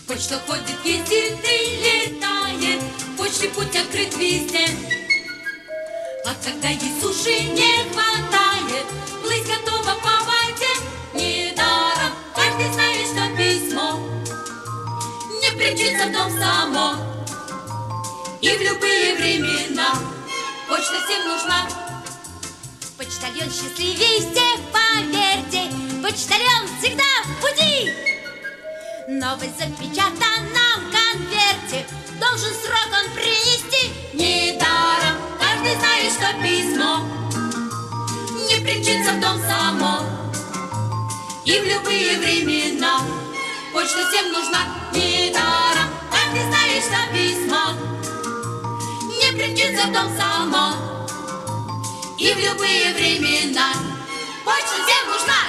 Почта ходит, ездит и летает, почте путь открыт везде. А когда ей суши не хватает, плыть готова по воде недаром. Каждый знает, что письмо не прячется в дом само. И в любые времена почта всем нужна. Почтальон счастливее всех, поверьте, почтальон всегда в пути. Новость запечатана в конверте, должен срок он принести. Недаром каждый знает, что письмо не прячется в дом само. И в любые времена почта всем нужна. Недаром каждый знает, что письмо не прячется в дом само. И в любые времена почта всем нужна.